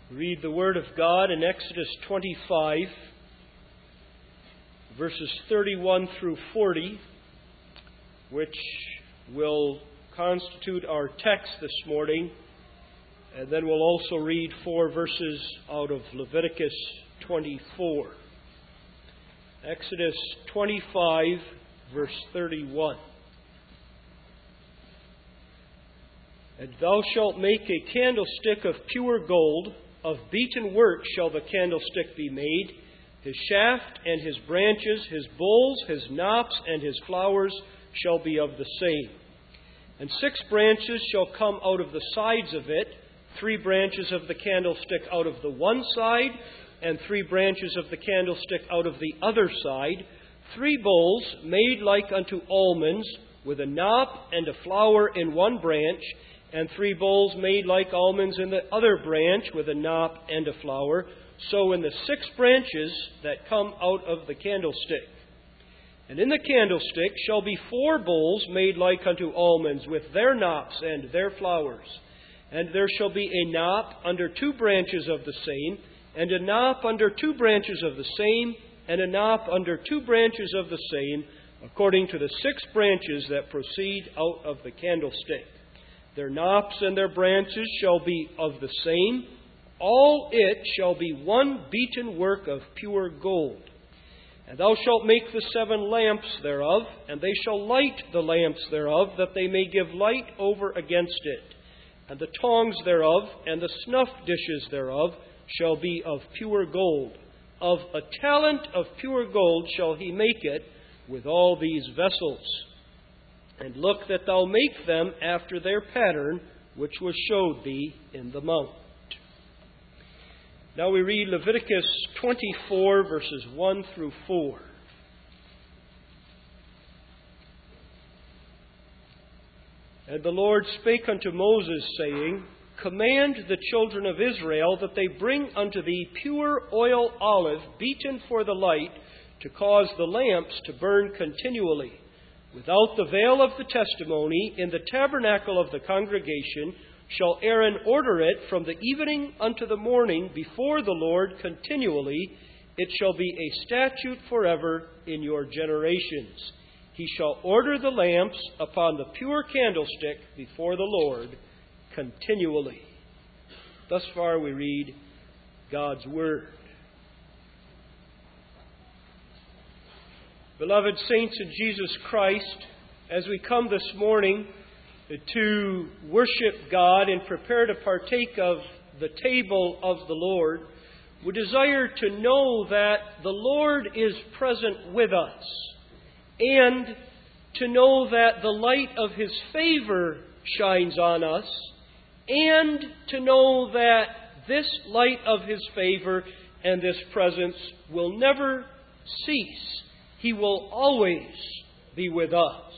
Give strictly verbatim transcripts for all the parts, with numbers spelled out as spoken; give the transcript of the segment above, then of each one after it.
Read the Word of God in Exodus twenty-five, verses thirty-one through forty, which will constitute our text this morning. And then we'll also read four verses out of Leviticus twenty-four. Exodus twenty-five, verse thirty-one. And thou shalt make a candlestick of pure gold. Of beaten work shall the candlestick be made. His shaft and his branches, his bowls, his knops, and his flowers shall be of the same. And six branches shall come out of the sides of it, three branches of the candlestick out of the one side, and three branches of the candlestick out of the other side. Three bowls made like unto almonds, with a knop and a flower in one branch, and three bowls made like almonds in the other branch, with a knop and a flower, so in the six branches that come out of the candlestick. And in the candlestick shall be four bowls made like unto almonds, with their knops and their flowers. And there shall be a knop under two branches of the same, and a knop under two branches of the same, and a knop under two branches of the same, according to the six branches that proceed out of the candlestick. Their knops and their branches shall be of the same. All it shall be one beaten work of pure gold. And thou shalt make the seven lamps thereof, and they shall light the lamps thereof, that they may give light over against it. And the tongs thereof, and the snuff dishes thereof, shall be of pure gold. Of a talent of pure gold shall he make it, with all these vessels. And look that thou make them after their pattern, which was showed thee in the mount. Now we read Leviticus twenty-four, verses one through four. And the Lord spake unto Moses, saying, Command the children of Israel that they bring unto thee pure oil olive, beaten for the light, to cause the lamps to burn continually. Without the veil of the testimony, in the tabernacle of the congregation, shall Aaron order it from the evening unto the morning before the Lord continually. It shall be a statute forever in your generations. He shall order the lamps upon the pure candlestick before the Lord continually. Thus far we read God's Word. Beloved saints in Jesus Christ, as we come this morning to worship God and prepare to partake of the table of the Lord, we desire to know that the Lord is present with us, and to know that the light of His favor shines on us, and to know that this light of His favor and this presence will never cease. He will always be with us.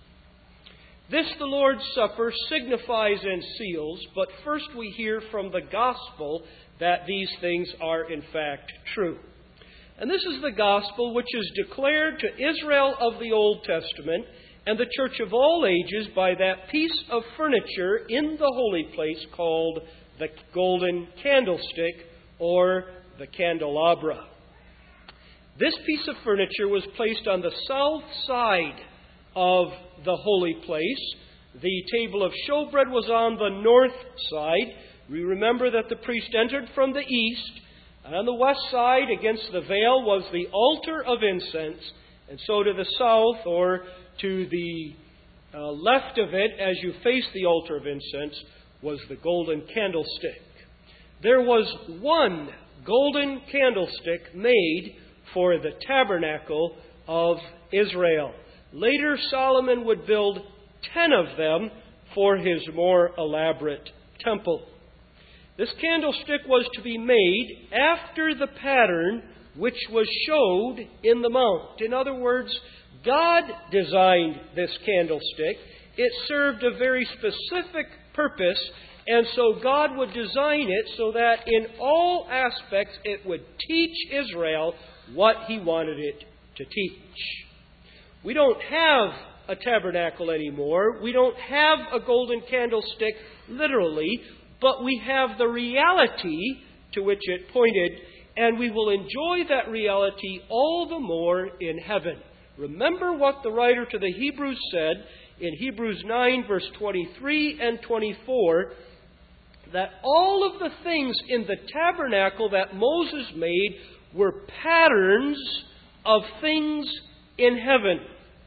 This, the Lord's Supper, signifies and seals, but first we hear from the gospel that these things are in fact true. And this is the gospel which is declared to Israel of the Old Testament and the church of all ages by that piece of furniture in the holy place called the golden candlestick, or the candelabra. This piece of furniture was placed on the south side of the holy place. The table of showbread was on the north side. We remember that the priest entered from the east, and on the west side, against the veil, was the altar of incense. And so to the south, or to the uh, left of it, as you face the altar of incense, was the golden candlestick. There was one golden candlestick made for the tabernacle of Israel. Later, Solomon would build ten of them for his more elaborate temple. This candlestick was to be made after the pattern which was showed in the mount. In other words, God designed this candlestick. It served a very specific purpose, and so God would design it so that in all aspects it would teach Israel what He wanted it to teach. We don't have a tabernacle anymore. We don't have a golden candlestick literally, but we have the reality to which it pointed, and we will enjoy that reality all the more in heaven. Remember what the writer to the Hebrews said in Hebrews nine, verse twenty-three and twenty-four, that all of the things in the tabernacle that Moses made were patterns of things in heaven.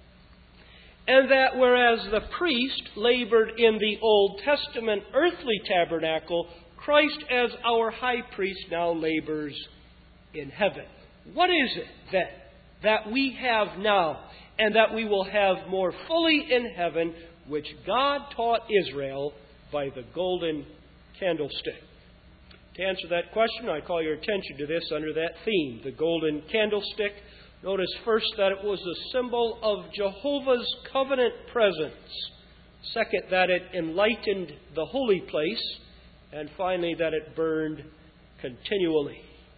And that whereas the priest labored in the Old Testament earthly tabernacle, Christ as our high priest now labors in heaven. What is it then that we have now and that we will have more fully in heaven, which God taught Israel by the golden candlestick? To answer that question, I call your attention to this under that theme, the golden candlestick. Notice first that it was a symbol of Jehovah's covenant presence. Second, that it enlightened the holy place. And finally, that it burned continually.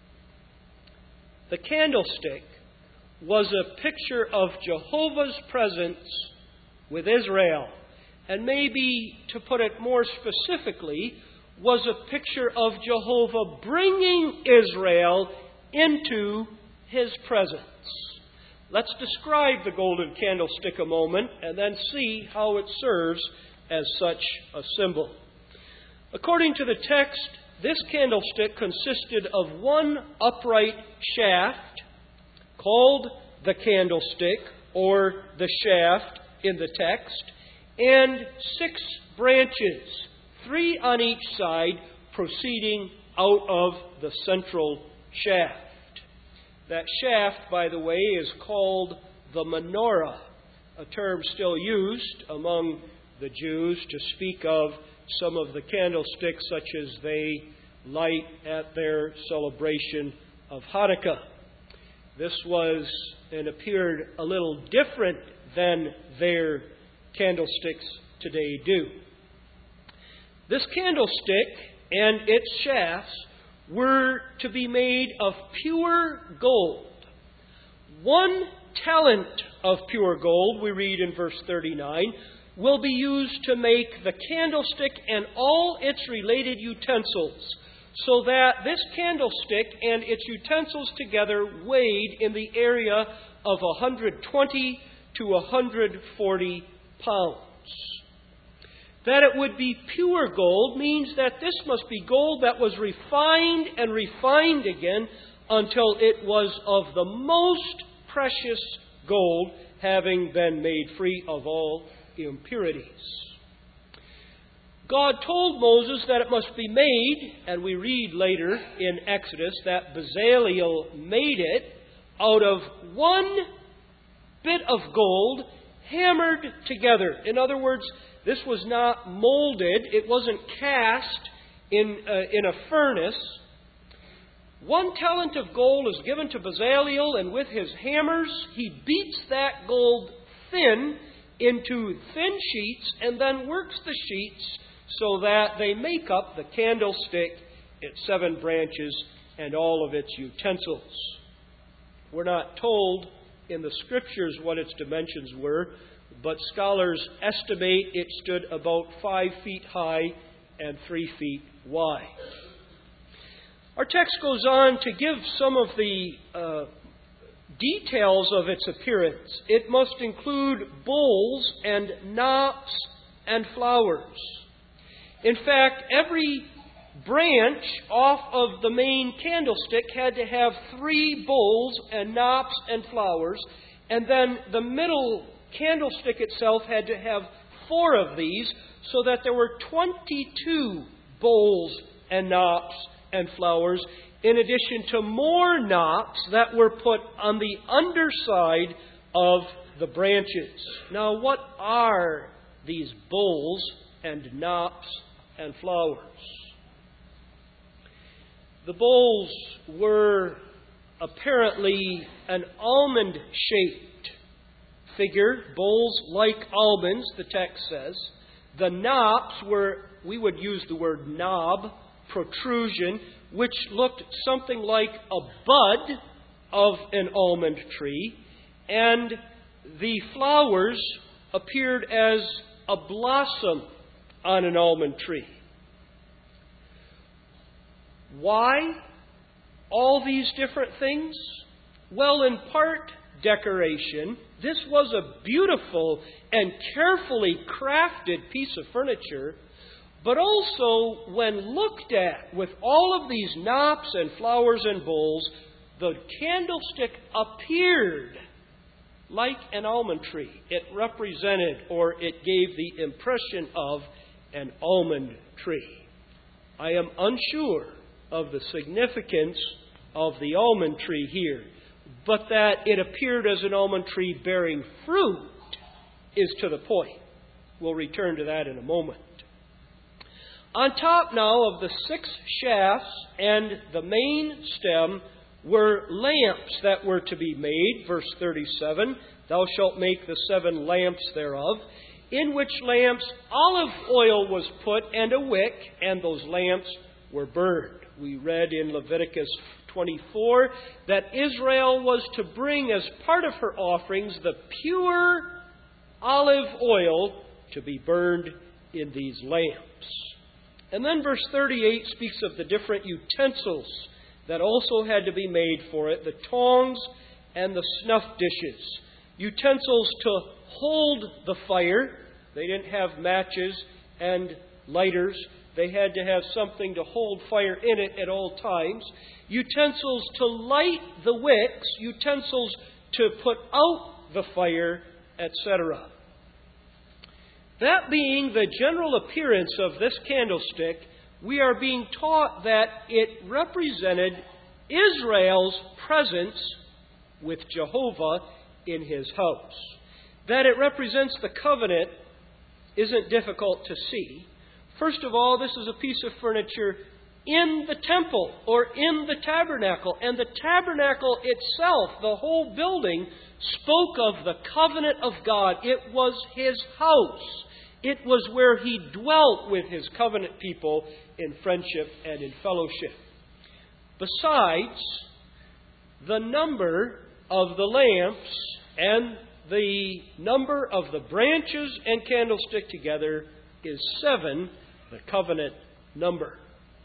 The candlestick was a picture of Jehovah's presence with Israel. And maybe, to put it more specifically, was a picture of Jehovah bringing Israel into His presence. Let's describe the golden candlestick a moment and then see how it serves as such a symbol. According to the text, this candlestick consisted of one upright shaft called the candlestick, or the shaft in the text, and six branches, three on each side, proceeding out of the central shaft. That shaft, by the way, is called the menorah, a term still used among the Jews to speak of some of the candlesticks such as they light at their celebration of Hanukkah. This was and appeared a little different than their candlesticks today do. This candlestick and its shafts were to be made of pure gold. One talent of pure gold, we read in verse thirty-nine, will be used to make the candlestick and all its related utensils, so that this candlestick and its utensils together weighed in the area of one hundred twenty to one hundred forty pounds. That it would be pure gold means that this must be gold that was refined and refined again until it was of the most precious gold, having been made free of all impurities. God told Moses that it must be made, and we read later in Exodus that Bezaleel made it out of one bit of gold hammered together. In other words, this was not molded. It wasn't cast in, uh, in a furnace. One talent of gold is given to Bezaleel, and with his hammers, he beats that gold thin into thin sheets and then works the sheets so that they make up the candlestick, its seven branches, and all of its utensils. We're not told in the Scriptures what its dimensions were, but scholars estimate it stood about five feet high and three feet wide. Our text goes on to give some of the uh, details of its appearance. It must include bowls and knops and flowers. In fact, every branch off of the main candlestick had to have three bowls and knops and flowers, and then the middle candlestick itself had to have four of these, so that there were twenty-two bowls and knops and flowers, in addition to more knops that were put on the underside of the branches. Now, what are these bowls and knops and flowers? The bowls were apparently an almond-shaped figure, bowls like almonds, the text says. The knops were, we would use the word knob, protrusion, which looked something like a bud of an almond tree, and the flowers appeared as a blossom on an almond tree. Why all these different things? Well, in part, decoration. This was a beautiful and carefully crafted piece of furniture, but also, when looked at with all of these knops and flowers and bowls, the candlestick appeared like an almond tree. It represented, or it gave the impression of, an almond tree. I am unsure of the significance of the almond tree here, but that it appeared as an almond tree bearing fruit is to the point. We'll return to that in a moment. On top now of the six shafts and the main stem were lamps that were to be made. Verse thirty-seven, thou shalt make the seven lamps thereof, in which lamps olive oil was put, and a wick, and those lamps were burned. We read in Leviticus twenty-four that Israel was to bring as part of her offerings the pure olive oil to be burned in these lamps. And then verse thirty-eight speaks of the different utensils that also had to be made for it, the tongs and the snuff dishes. Utensils to hold the fire. They didn't have matches and lighters. They had to have something to hold fire in it at all times. Utensils to light the wicks. Utensils to put out the fire, et cetera. That being the general appearance of this candlestick, we are being taught that it represented Israel's presence with Jehovah in His house. That it represents the covenant isn't difficult to see. First of all, this is a piece of furniture in the temple or in the tabernacle. And the tabernacle itself, the whole building, spoke of the covenant of God. It was His house. It was where He dwelt with His covenant people in friendship and in fellowship. Besides, the number of the lamps and the number of the branches and candlestick together is seven, the covenant number.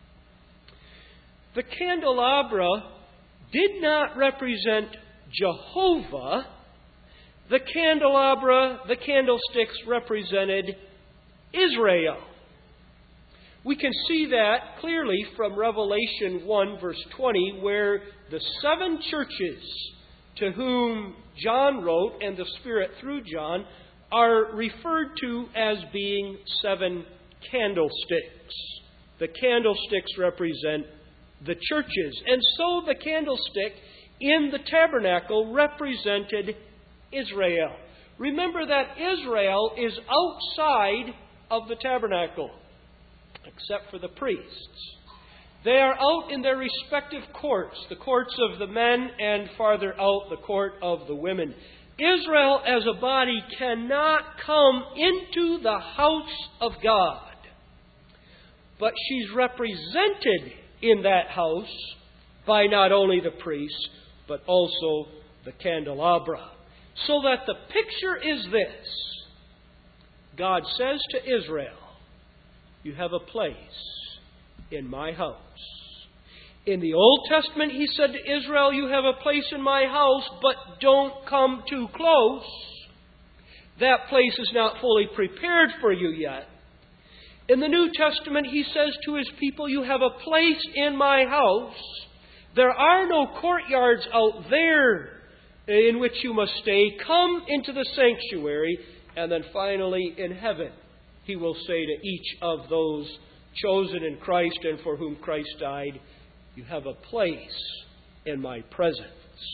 The candelabra did not represent Jehovah. The candelabra, the candlesticks represented Israel. We can see that clearly from Revelation one, verse twenty, where the seven churches to whom John wrote, and the Spirit through John, are referred to as being seven candlesticks. The candlesticks represent the churches. And so the candlestick in the tabernacle represented Israel. Remember that Israel is outside of the tabernacle, except for the priests. They are out in their respective courts, the courts of the men and farther out the court of the women. Israel as a body cannot come into the house of God, but she's represented in that house by not only the priests, but also the candelabra. So that the picture is this. God says to Israel, you have a place in my house. In the Old Testament, He said to Israel, you have a place in my house, but don't come too close. That place is not fully prepared for you yet. In the New Testament, He says to His people, you have a place in my house. There are no courtyards out there in which you must stay. Come into the sanctuary. And then finally, in heaven, He will say to each of those chosen in Christ and for whom Christ died, you have a place in my presence.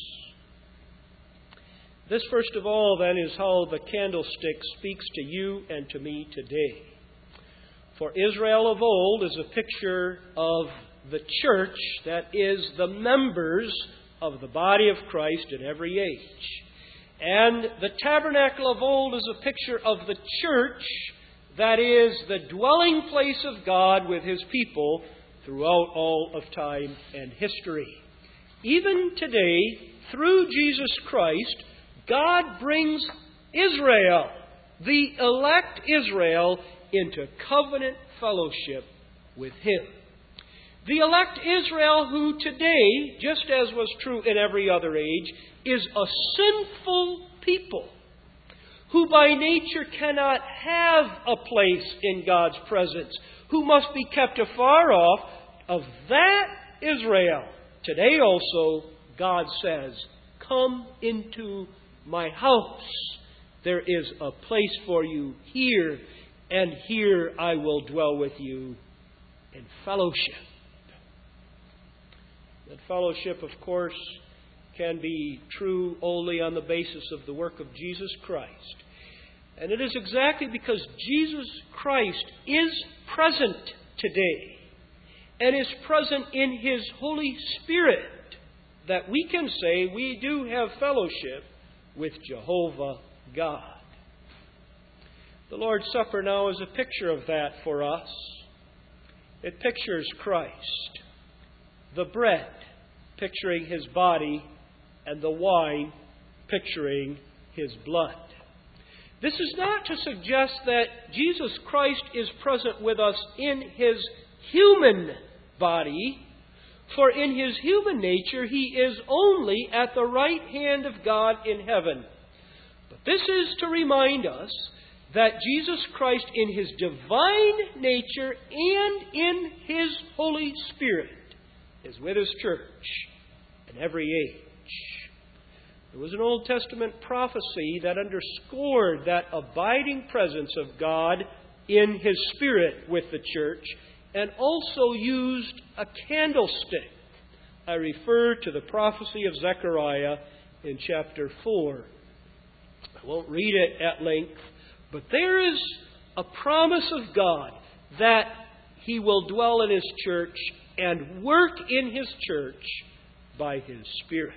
This, first of all, then, is how the candlestick speaks to you and to me today. For Israel of old is a picture of the church, that is, the members of the body of Christ in every age. And the tabernacle of old is a picture of the church, that is, the dwelling place of God with His people throughout all of time and history. Even today, through Jesus Christ, God brings Israel, the elect Israel, into covenant fellowship with Him. The elect Israel, who today, just as was true in every other age, is a sinful people who by nature cannot have a place in God's presence, who must be kept afar off. Of that Israel, today also, God says, "Come into my house. There is a place for you here, and here I will dwell with you in fellowship." That fellowship, of course, can be true only on the basis of the work of Jesus Christ. And it is exactly because Jesus Christ is present today and is present in His Holy Spirit that we can say we do have fellowship with Jehovah God. The Lord's Supper now is a picture of that for us. It pictures Christ, the bread picturing His body, and the wine picturing His blood. This is not to suggest that Jesus Christ is present with us in His human body, for in His human nature He is only at the right hand of God in heaven. But this is to remind us that Jesus Christ in His divine nature and in His Holy Spirit is with His church in every age. There was an Old Testament prophecy that underscored that abiding presence of God in His Spirit with the church, and also used a candlestick. I refer to the prophecy of Zechariah in chapter four. I won't read it at length, but there is a promise of God that He will dwell in His church and work in His church by His Spirit.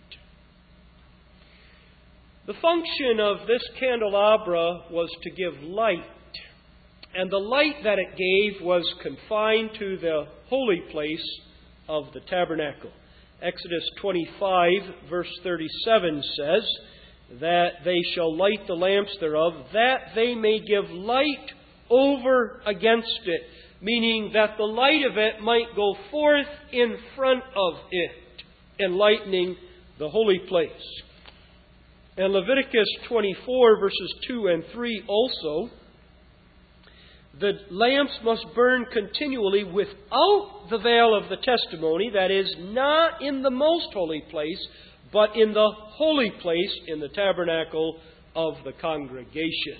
The function of this candelabra was to give light, and the light that it gave was confined to the holy place of the tabernacle. Exodus twenty-five, verse thirty-seven says that they shall light the lamps thereof, that they may give light over against it, meaning that the light of it might go forth in front of it, enlightening the holy place. And Leviticus twenty-four, verses two and three also, the lamps must burn continually without the veil of the testimony, that is, not in the most holy place, but in the holy place in the tabernacle of the congregation.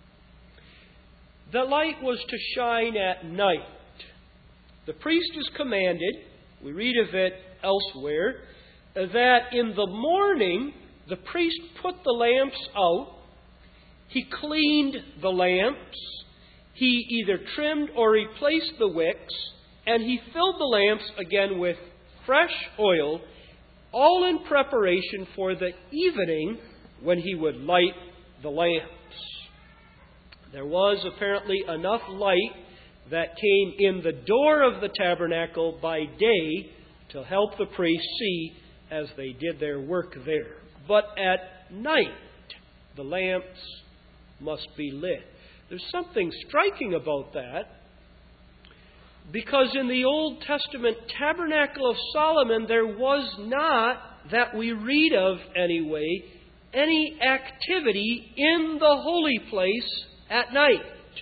The light was to shine at night. The priest is commanded, we read of it elsewhere, that in the morning the priest put the lamps out, he cleaned the lamps, he either trimmed or replaced the wicks, and he filled the lamps again with fresh oil, all in preparation for the evening when he would light the lamps. There was apparently enough light that came in the door of the tabernacle by day to help the priests see as they did their work there. But at night, the lamps must be lit. There's something striking about that, because in the Old Testament tabernacle of Solomon, there was not, that we read of anyway, any activity in the holy place at night.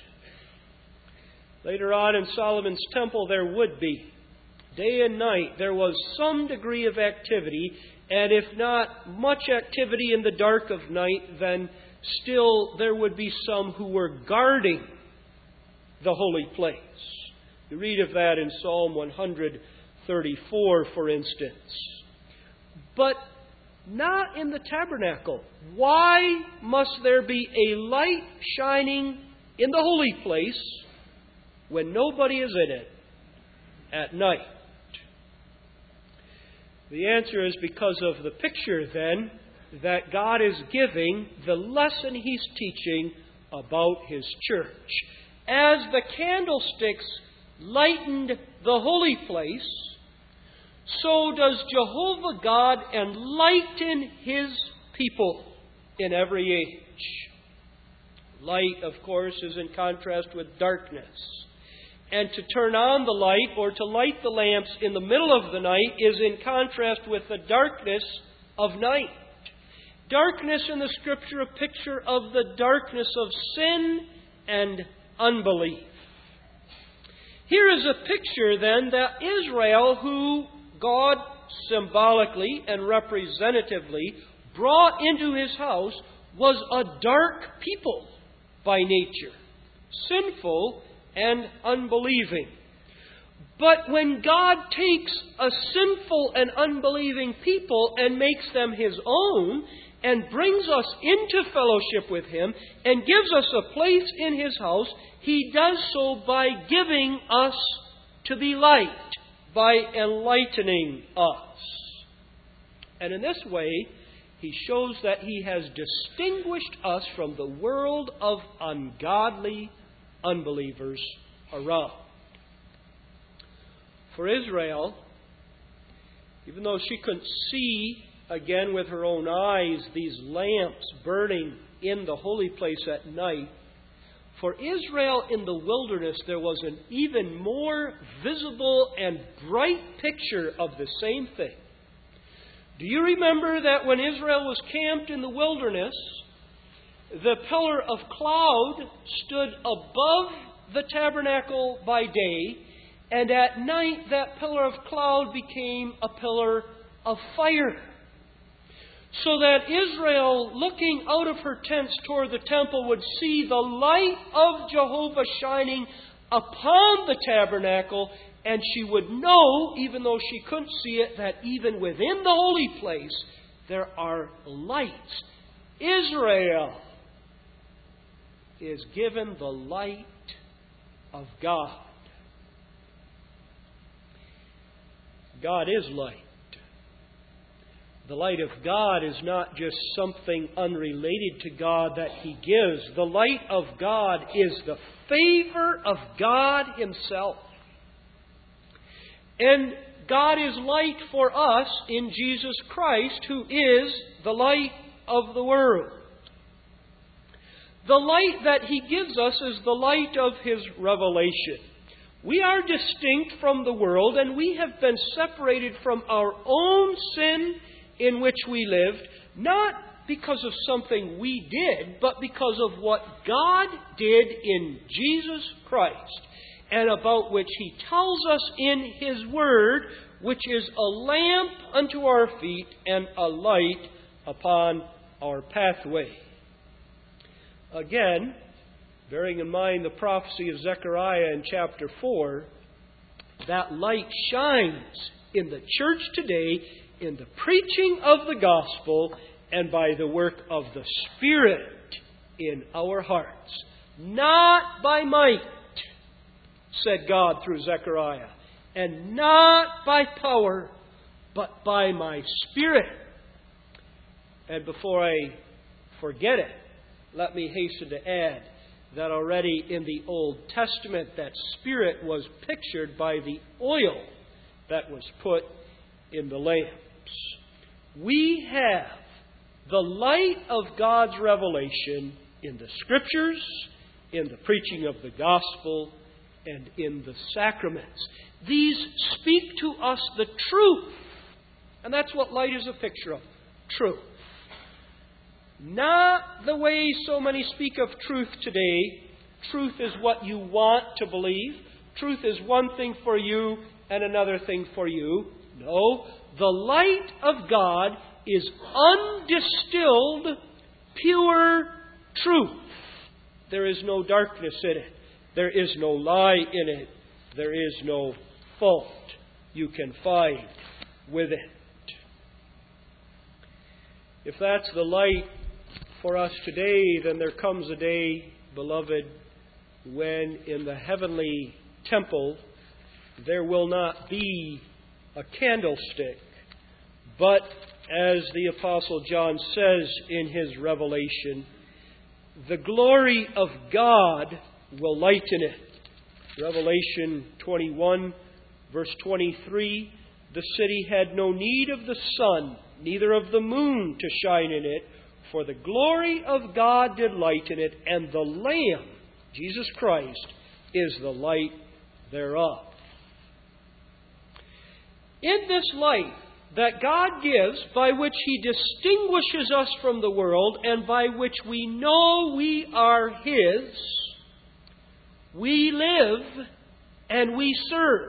Later on in Solomon's temple, there would be. Day and night, there was some degree of activity, and if not much activity in the dark of night, then still there would be some who were guarding the holy place. You read of that in Psalm one thirty-four, for instance. But not in the tabernacle. Why must there be a light shining in the holy place when nobody is in it at night? The answer is because of the picture, then, that God is giving, the lesson He's teaching about His church. As the candlesticks lightened the holy place, so does Jehovah God enlighten His people in every age. Light, of course, is in contrast with darkness. And to turn on the light or to light the lamps in the middle of the night is in contrast with the darkness of night. Darkness in the Scripture, a picture of the darkness of sin and unbelief. Here is a picture then that Israel, who God symbolically and representatively brought into His house, was a dark people by nature, sinful and unbelieving. But when God takes a sinful and unbelieving people and makes them His own, and brings us into fellowship with Him, and gives us a place in His house, He does so by giving us to be light, by enlightening us. And in this way, He shows that He has distinguished us from the world of ungodly unbelievers around. For Israel, even though she couldn't see again with her own eyes these lamps burning in the holy place at night, for Israel in the wilderness there was an even more visible and bright picture of the same thing. Do you remember that when Israel was camped in the wilderness, the pillar of cloud stood above the tabernacle by day, and at night that pillar of cloud became a pillar of fire? So that Israel, looking out of her tents toward the temple, would see the light of Jehovah shining upon the tabernacle, and she would know, even though she couldn't see it, that even within the holy place there are lights. Israel is given the light of God. God is light. The light of God is not just something unrelated to God that He gives. The light of God is the favor of God Himself. And God is light for us in Jesus Christ, who is the light of the world. The light that He gives us is the light of His revelation. We are distinct from the world, and we have been separated from our own sin in which we lived, not because of something we did, but because of what God did in Jesus Christ, and about which He tells us in His Word, which is a lamp unto our feet and a light upon our pathway. Again, bearing in mind the prophecy of Zechariah in chapter four, that light shines in the church today in the preaching of the gospel and by the work of the Spirit in our hearts. Not by might, said God through Zechariah, and not by power, but by my Spirit. And before I forget it, let me hasten to add that already in the Old Testament, that Spirit was pictured by the oil that was put in the lamps. We have the light of God's revelation in the Scriptures, in the preaching of the gospel, and in the sacraments. These speak to us the truth. And that's what light is a picture of. Truth. Not the way so many speak of truth today. Truth is what you want to believe. Truth is one thing for you and another thing for you. No. The light of God is undistilled, pure truth. There is no darkness in it. There is no lie in it. There is no fault you can find with it. If that's the light for us today, then there comes a day, beloved, when in the heavenly temple there will not be a candlestick, but as the Apostle John says in his revelation, the glory of God will lighten it. Revelation twenty-one, verse twenty-three, the city had no need of the sun, neither of the moon to shine in it, for the glory of God did lighten it, and the Lamb, Jesus Christ, is the light thereof. In this light that God gives, by which He distinguishes us from the world, and by which we know we are His, we live and we serve.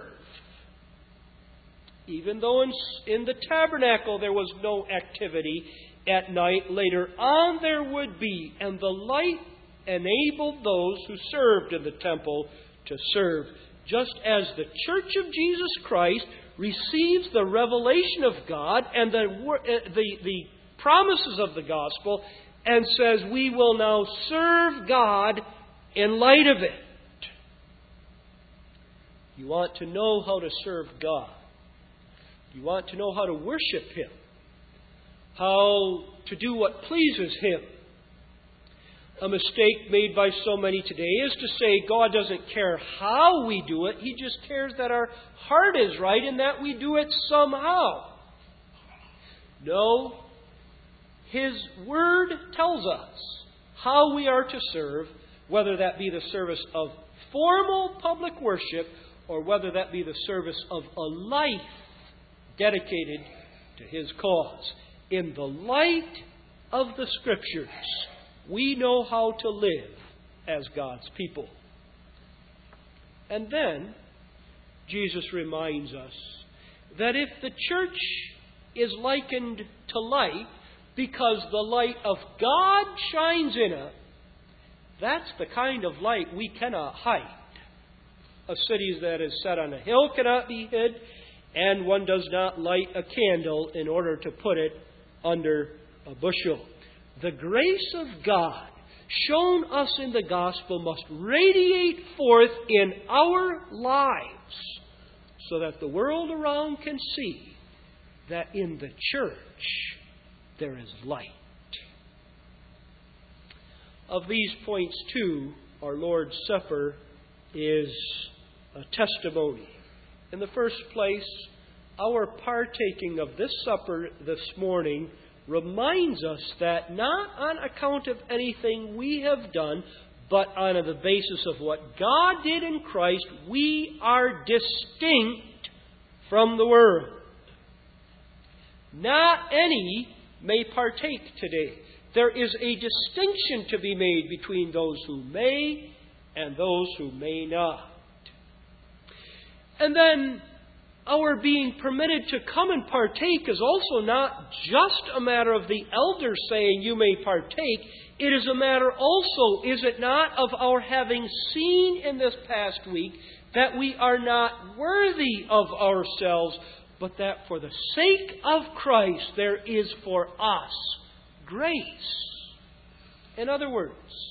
Even though in, in the tabernacle there was no activity at night, later on there would be, and the light enabled those who served in the temple to serve. Just as the Church of Jesus Christ receives the revelation of God and the, the, the promises of the gospel and says, we will now serve God in light of it. You want to know how to serve God. You want to know how to worship Him. How to do what pleases Him. A mistake made by so many today is to say God doesn't care how we do it. He just cares that our heart is right and that we do it somehow. No. His Word tells us how we are to serve, whether that be the service of formal public worship or whether that be the service of a life dedicated to His cause. In the light of the Scriptures, we know how to live as God's people. And then, Jesus reminds us that if the church is likened to light because the light of God shines in it, that's the kind of light we cannot hide. A city that is set on a hill cannot be hid, and one does not light a candle in order to put it under a bushel. The grace of God shown us in the gospel must radiate forth in our lives so that the world around can see that in the church there is light. Of these points, too, our Lord's Supper is a testimony. In the first place, our partaking of this supper this morning reminds us that not on account of anything we have done, but on the basis of what God did in Christ, we are distinct from the world. Not any may partake today. There is a distinction to be made between those who may and those who may not. And then our being permitted to come and partake is also not just a matter of the elders saying you may partake. It is a matter also, is it not, of our having seen in this past week that we are not worthy of ourselves, but that for the sake of Christ there is for us grace. In other words,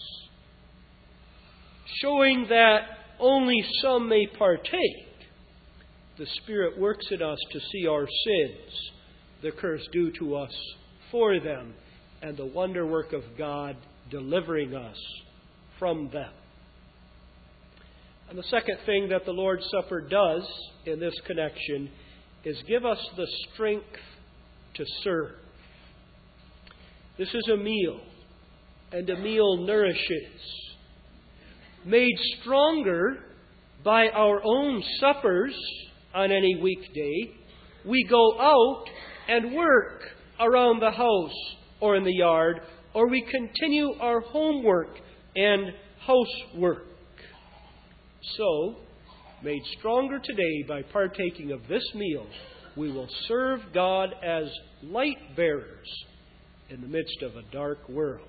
showing that only some may partake, the Spirit works in us to see our sins, the curse due to us for them, and the wonder work of God delivering us from them. And the second thing that the Lord's Supper does in this connection is give us the strength to serve. This is a meal, and a meal nourishes. Made stronger by our own suppers on any weekday, we go out and work around the house or in the yard, or we continue our homework and housework. So, made stronger today by partaking of this meal, we will serve God as light bearers in the midst of a dark world.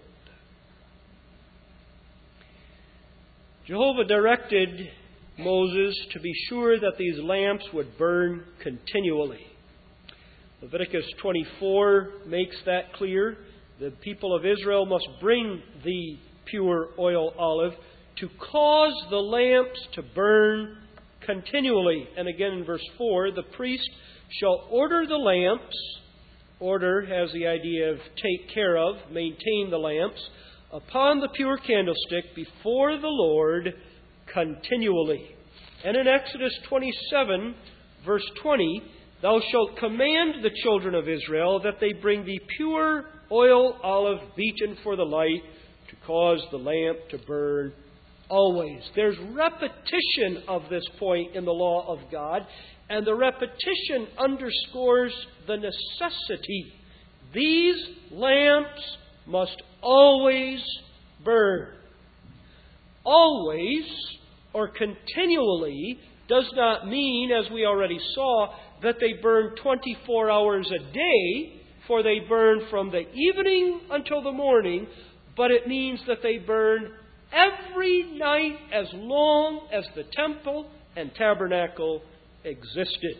Jehovah directed Moses to be sure that these lamps would burn continually. Leviticus twenty-four makes that clear. The people of Israel must bring the pure oil olive to cause the lamps to burn continually. And again in verse four, the priest shall order the lamps. Order has the idea of take care of, maintain the lamps, upon the pure candlestick before the Lord continually. And in Exodus twenty-seven, verse twenty, thou shalt command the children of Israel that they bring the pure oil olive beaten for the light to cause the lamp to burn always. There's repetition of this point in the law of God, and the repetition underscores the necessity. These lamps must always burn. Always or continually does not mean, as we already saw, that they burn twenty-four hours a day, for they burn from the evening until the morning, but it means that they burn every night as long as the temple and tabernacle existed.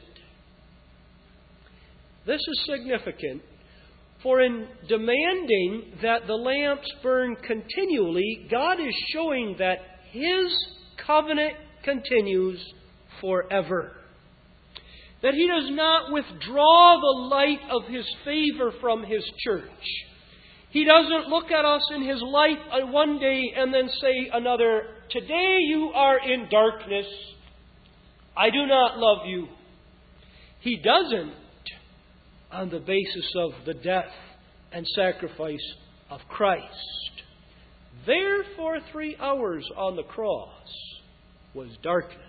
This is significant, for in demanding that the lamps burn continually, God is showing that His covenant continues forever. That He does not withdraw the light of His favor from His church. He doesn't look at us in His light one day and then say another, "Today you are in darkness. I do not love you." He doesn't on the basis of the death and sacrifice of Christ. There for three hours on the cross was darkness.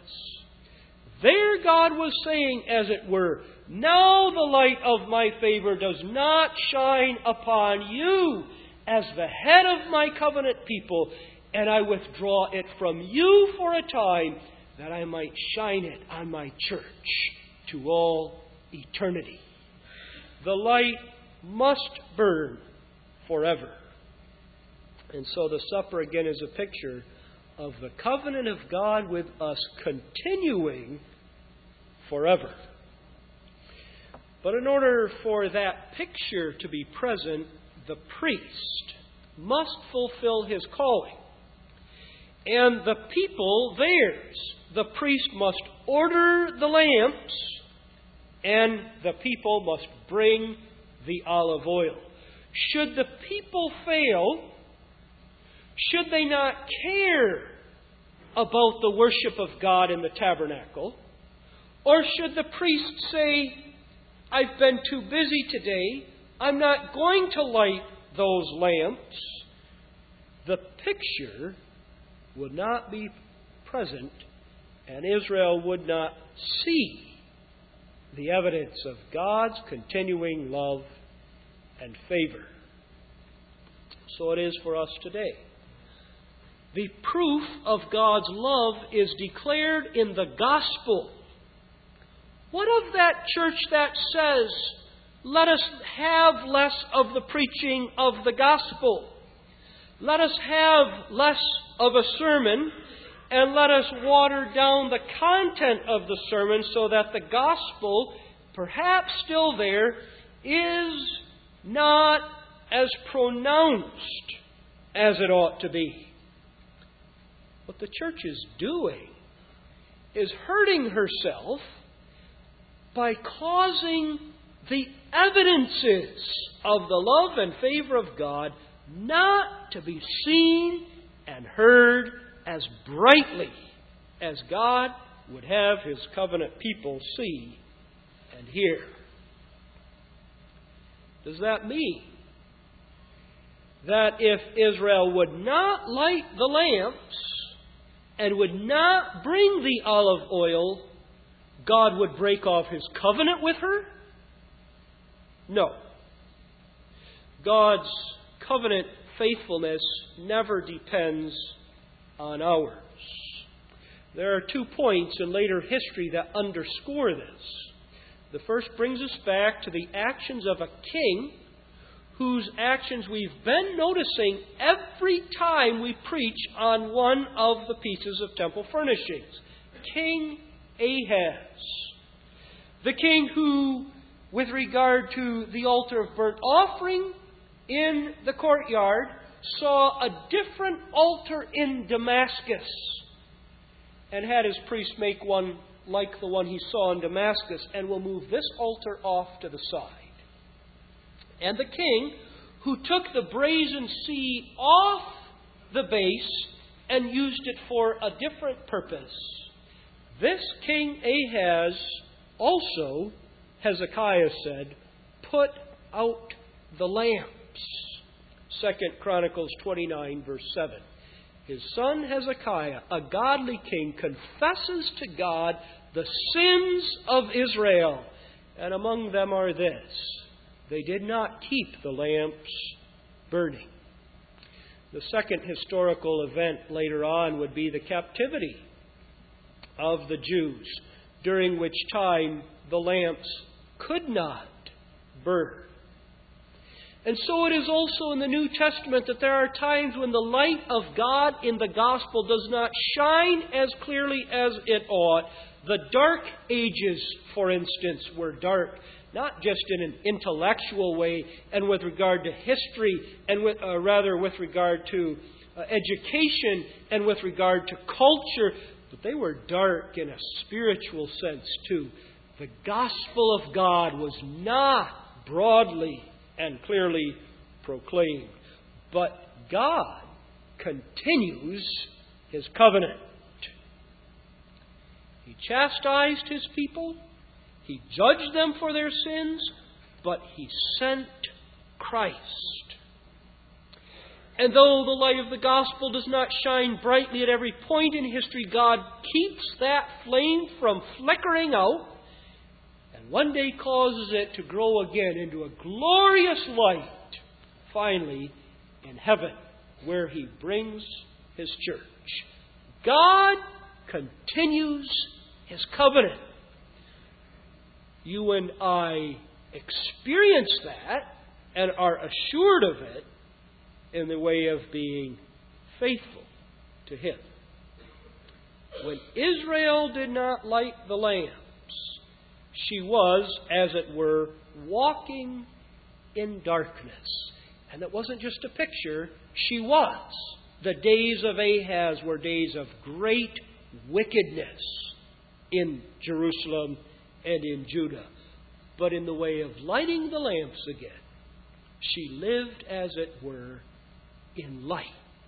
There God was saying, as it were, "Now the light of my favor does not shine upon you as the head of my covenant people, and I withdraw it from you for a time, that I might shine it on my church to all eternity." The light must burn forever. And so the supper again is a picture of the covenant of God with us continuing forever. But in order for that picture to be present, the priest must fulfill his calling. And the people theirs. The priest must order the lamps, and the people must bring the olive oil. Should the people fail, should they not care about the worship of God in the tabernacle, or should the priest say, "I've been too busy today, I'm not going to light those lamps," the picture would not be present, and Israel would not see the evidence of God's continuing love and favor. So it is for us today. The proof of God's love is declared in the gospel. What of that church that says, "Let us have less of the preaching of the gospel. Let us have less of a sermon, and let us water down the content of the sermon so that the gospel, perhaps still there, is not as pronounced as it ought to be." What the church is doing is hurting herself by causing the evidences of the love and favor of God not to be seen and heard as brightly as God would have His covenant people see and hear. Does that mean that if Israel would not light the lamps and would not bring the olive oil, God would break off His covenant with her? No. God's covenant faithfulness never depends on ours. There are two points in later history that underscore this. The first brings us back to the actions of a king whose actions we've been noticing every time we preach on one of the pieces of temple furnishings. King Ahaz. The king who, with regard to the altar of burnt offering in the courtyard, saw a different altar in Damascus and had his priest make one like the one he saw in Damascus, and will move this altar off to the side. And the king, who took the brazen sea off the base and used it for a different purpose. This King Ahaz also, Hezekiah said, put out the lamps. Second Chronicles twenty-nine, verse seven. his son Hezekiah, a godly king, confesses to God the sins of Israel. And among them are this: they did not keep the lamps burning. The second historical event later on would be the captivity of the Jews, during which time the lamps could not burn. And so it is also in the New Testament that there are times when the light of God in the gospel does not shine as clearly as it ought. The Dark Ages, for instance, were dark, not just in an intellectual way and with regard to history, and with, uh, rather with regard to uh, education and with regard to culture, but they were dark in a spiritual sense too. The gospel of God was not broadly and clearly proclaimed, but God continues His covenant. He chastised His people. He judged them for their sins, but He sent Christ. And though the light of the gospel does not shine brightly at every point in history, God keeps that flame from flickering out, and one day causes it to grow again into a glorious light, finally in heaven, where He brings His church. God continues His covenant. You and I experience that and are assured of it in the way of being faithful to Him. When Israel did not light the lamps, she was, as it were, walking in darkness. And it wasn't just a picture, she was. The days of Ahaz were days of great wickedness in Jerusalem and in Judah. But in the way of lighting the lamps again, she lived, as it were, in light.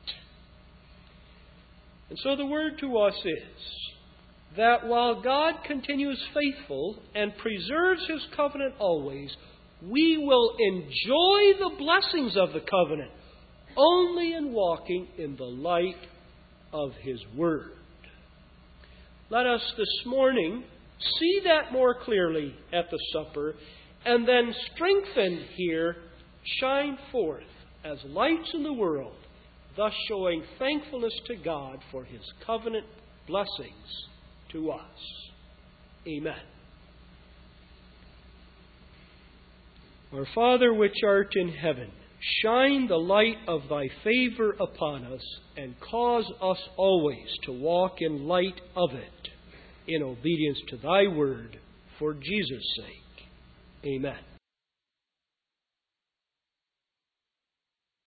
And so the word to us is that while God continues faithful and preserves His covenant always, we will enjoy the blessings of the covenant only in walking in the light of His word. Let us this morning see that more clearly at the supper, and then strengthened here, shine forth as lights in the world, thus showing thankfulness to God for His covenant blessings to us. Amen. Our Father which art in heaven, shine the light of Thy favor upon us, and cause us always to walk in light of it, in obedience to Thy word, for Jesus' sake. Amen.